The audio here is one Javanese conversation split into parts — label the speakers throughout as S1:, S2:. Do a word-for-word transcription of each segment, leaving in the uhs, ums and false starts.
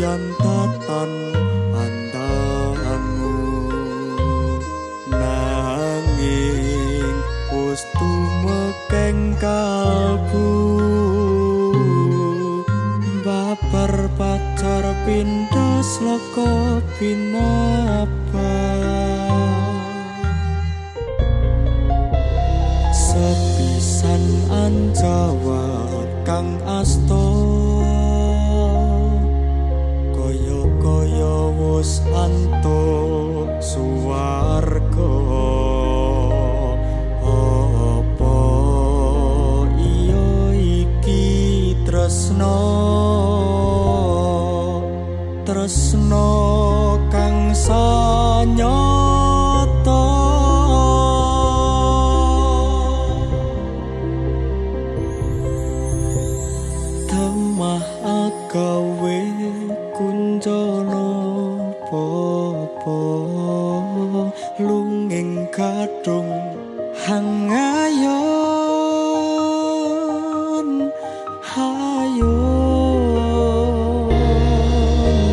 S1: yen tatan andamu nanging wis tumekeng kalbu babar pacar pindas loko pinapa sepisan anjawat kang asto kaya-kaya wis antuk suwarga apa iya iki tresno tresno kang sanyata temah agawe kunjana popo lunging kadung hangayon hayon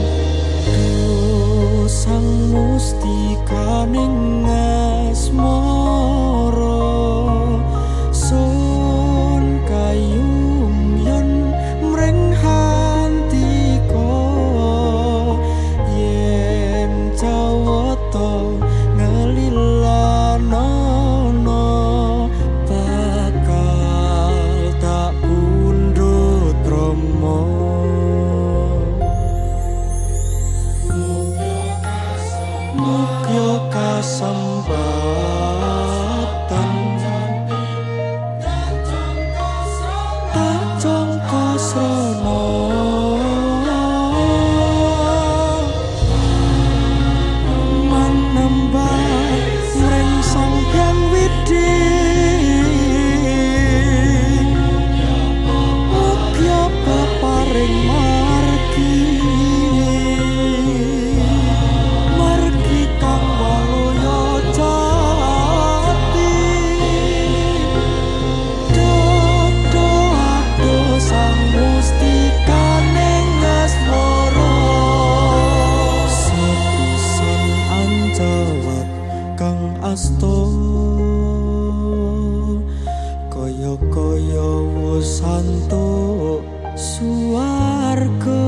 S1: sang mustika ning asmara son kayung yen mring hantiko yen cawata ngelilanono bakal tak pundhut rama mugya kasempatan tak jangka srana manembah mring sang hyang widi mugya peparing margi margi kang walaya jati dodo ado sang mustika ning asmara sepisan anjawat kang asto kaya-kaya wis antuk suwarga